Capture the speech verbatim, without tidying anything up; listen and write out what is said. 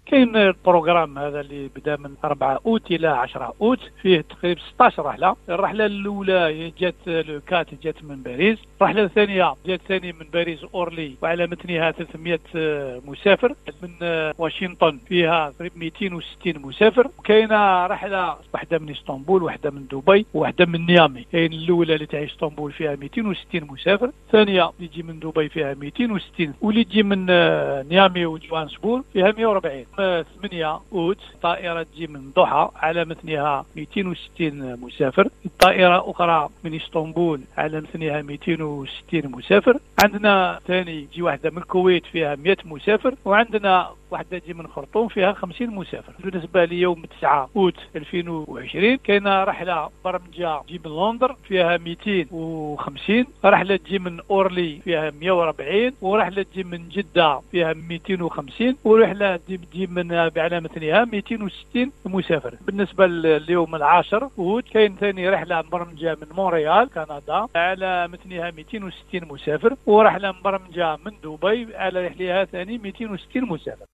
كاين البروغرام هذا اللي بدا من أربعة أوت الى عشرة أوت، فيه تقريبا ستة عشر رحله. الرحله الاولى جات لو كات جات من باريس، الرحله الثانيه جات ثاني من باريس اورلي وعلى متنها ثلاثمائة مسافر، من واشنطن فيها مئتين وستين مسافر. وكاينه رحله واحده من اسطنبول، واحده من دبي، وواحده من نيامي. كاين الاولى اللي تاع اسطنبول فيها مئتين وستين مسافر، الثانيه اللي تجي من دبي فيها مئتين وستين، واللي تجي من نيامي وجوهانسبور فيها مئة وأربعين. ثمانية أوت طائرة تجي من ضحى على متنها مئتين وستين مسافر، الطائرة أخرى من اسطنبول على متنها مئتين وستين مسافر. عندنا ثاني تجي واحدة من الكويت فيها مئة مسافر، وعندنا واحدة تجي من خرطوم فيها خمسين مسافر. بالنسبة ليوم تسعة أوت ألفين وعشرين كاينة رحلة برمجة تجي من لندن فيها مئتين وخمسين، رحلة تجي من أورلي فيها مئة وأربعين، ورحلة تجي من جدة فيها مئتين وخمسين، ورحلة تجي من على متنها مئتين وستين مسافر. بالنسبة لليوم العاشر أوت كاين ثاني رحلة مبرمجة من مونريال كندا على متنها مئتين وستين مسافر، ورحلة مبرمجة من دبي على رحلها ثاني مئتين وستين مسافر.